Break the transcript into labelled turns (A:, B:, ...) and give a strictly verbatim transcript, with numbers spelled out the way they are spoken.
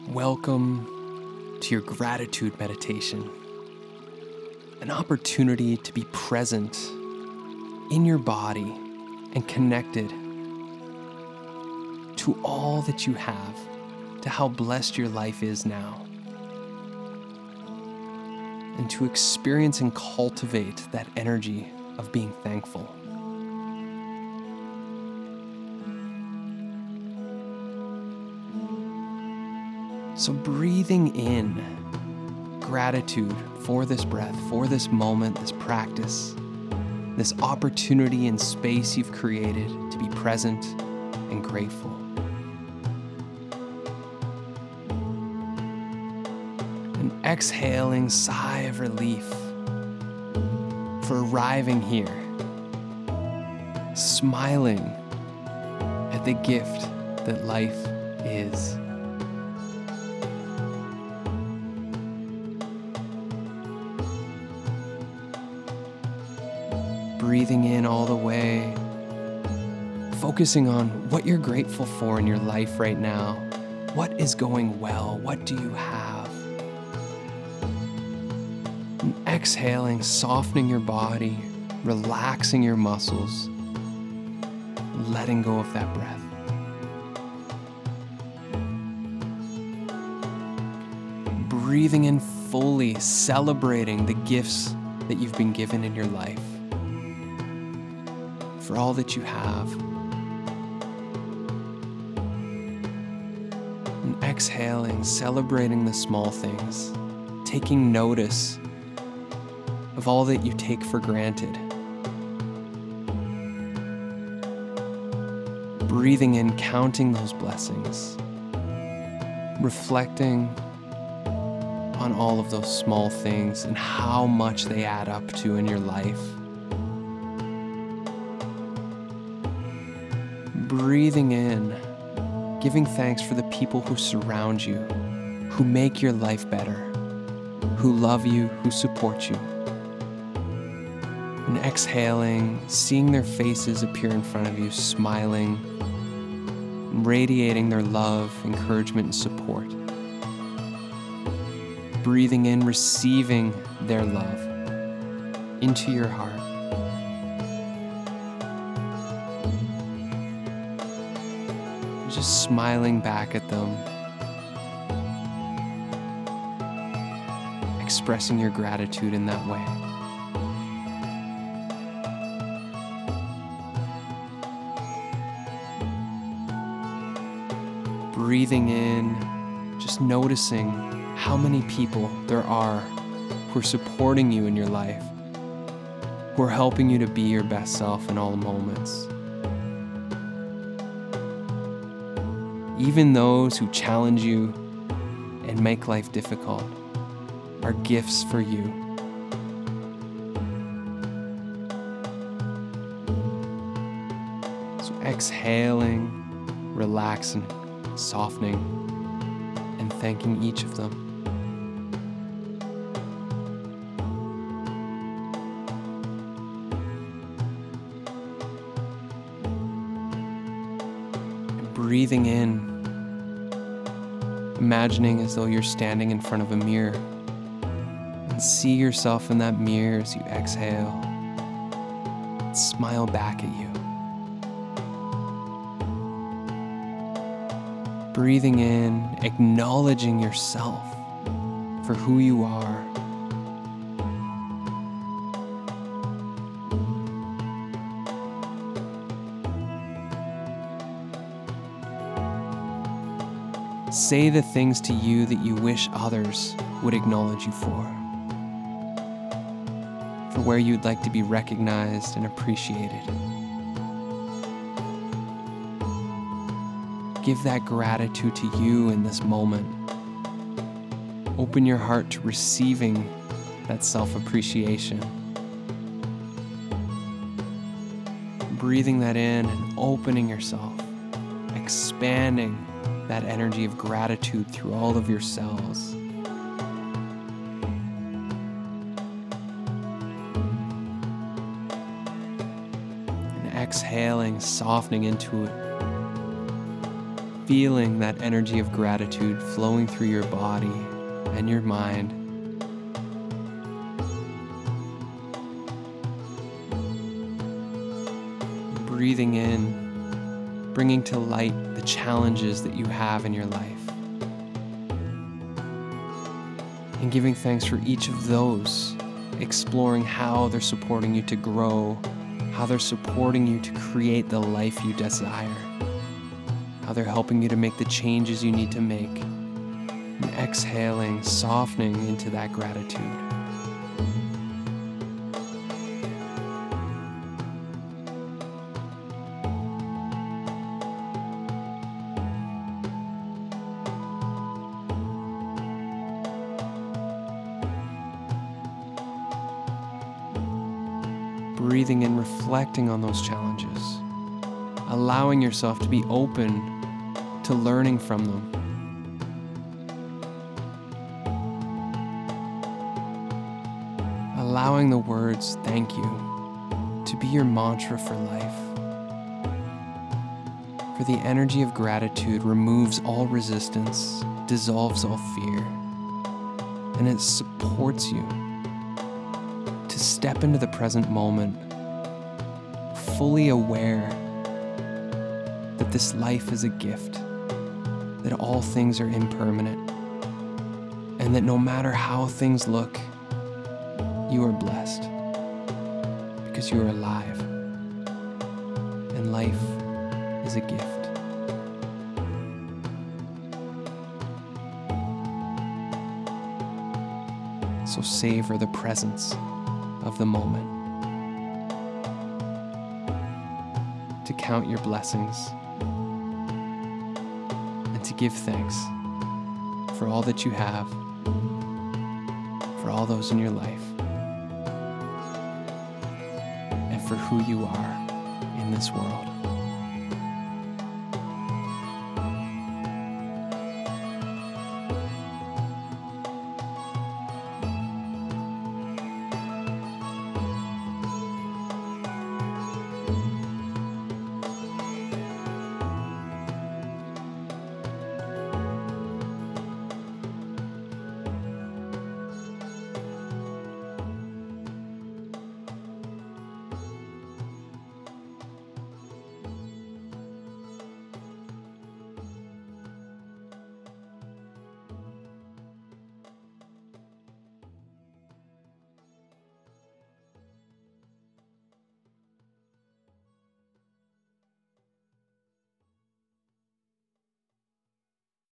A: Welcome to your gratitude meditation, an opportunity to be present in your body and connected to all that you have, to how blessed your life is now, and to experience and cultivate that energy of being thankful. So breathing in gratitude for this breath, for this moment, this practice, this opportunity and space you've created to be present and grateful. An exhaling sigh of relief for arriving here, smiling at the gift that life is. Breathing in all the way, focusing on what you're grateful for in your life right now. What is going well? What do you have? And exhaling, softening your body, relaxing your muscles, letting go of that breath. Breathing in fully, celebrating the gifts that you've been given in your life, for all that you have. And exhaling, celebrating the small things, taking notice of all that you take for granted. Breathing in, counting those blessings, reflecting on all of those small things and how much they add up to in your life. Breathing in, giving thanks for the people who surround you, who make your life better, who love you, who support you. And exhaling, seeing their faces appear in front of you, smiling, radiating their love, encouragement, and support. Breathing in, receiving their love into your heart. Just smiling back at them, expressing your gratitude in that way. Breathing in, just noticing how many people there are who are supporting you in your life, who are helping you to be your best self in all moments. Even those who challenge you and make life difficult are gifts for you. So exhaling, relaxing, softening, and thanking each of them. And breathing in, imagining as though you're standing in front of a mirror, and see yourself in that mirror as you exhale. Smile back at you. Breathing in, acknowledging yourself for who you are. Say the things to you that you wish others would acknowledge you for, for where you'd like to be recognized and appreciated. Give that gratitude to you in this moment. Open your heart to receiving that self-appreciation. Breathing that in and opening yourself, expanding that energy of gratitude through all of your cells. And exhaling, softening into it, feeling that energy of gratitude flowing through your body and your mind. Breathing in, bringing to light the challenges that you have in your life. And giving thanks for each of those, exploring how they're supporting you to grow, how they're supporting you to create the life you desire, how they're helping you to make the changes you need to make, and exhaling, softening into that gratitude. Breathing and reflecting on those challenges, allowing yourself to be open to learning from them. Allowing the words "thank you" to be your mantra for life. For the energy of gratitude removes all resistance, dissolves all fear, and it supports you to step into the present moment, fully aware that this life is a gift, that all things are impermanent, and that no matter how things look, you are blessed because you are alive, and life is a gift. So savor the presence of the moment, to count your blessings, and to give thanks for all that you have, for all those in your life, and for who you are in this world.